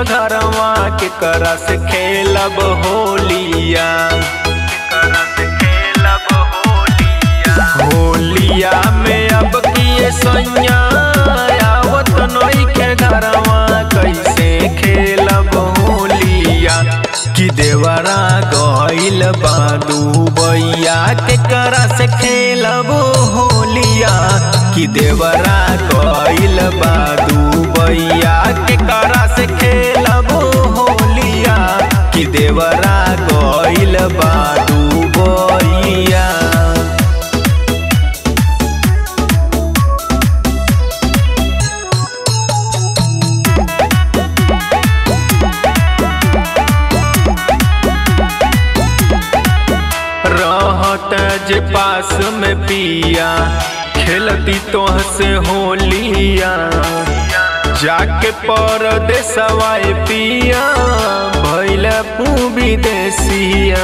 नइखे घरवा के करा से खेलब होलिया। होलिया में अब किए सैया आवत नइखे घरवा कैसे खेलब होलिया। कि देवरा गइल बा दुबैया के करा से खेलब होलिया। कि देवरा गइल बा दुबैया के करा से खेलब होलिया। कि देवरा गइल बा दुबैया। जे पास में पिया खेलती तोह से होलिया। जाके परदेसवा पिया भइल विदेशिया।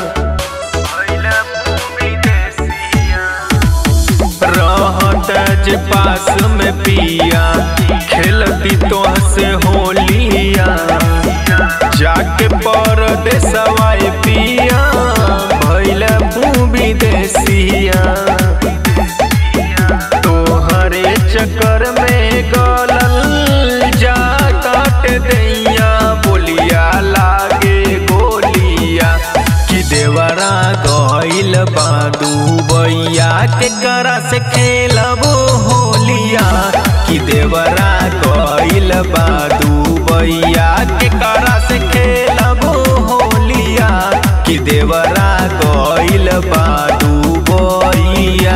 रहत जे पास में पिया खेलती तोह से होलिया। जाके परदेसवा पिया भइल विदेशिया। तोहरे चक्कर में गलल जात दैया बोलिया लागे गोलिया। कि देवरा गइल बा दुबैया के करा से खेलब होलिया। कि देवरा गइल बा दुबैया के करा से खेलब होलिया। कि देवरा गइल बा दुबैया।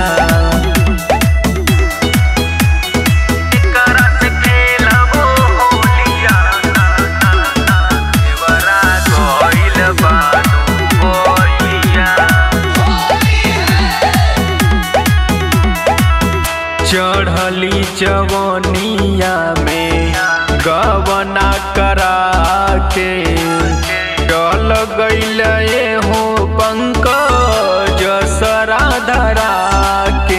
चढ़ली जवनिया में गवना करा के डल गइल हो पंकज सरा धरा के।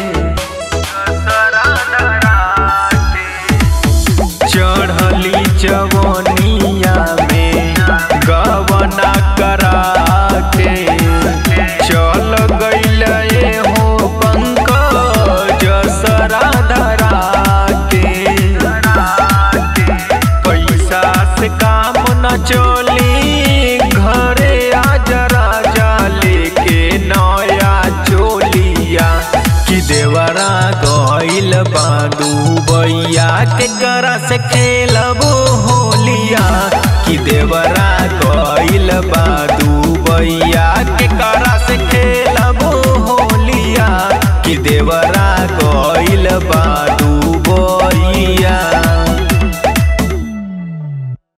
चढ़ली जवनिया में गवना करा के चल गइल हो पंकज सरा धरा के। पैसा से काम न चली घरे आजा राजा लेके नया चोलिया। कि देवरा गइल बा दुबैया के करा से खेल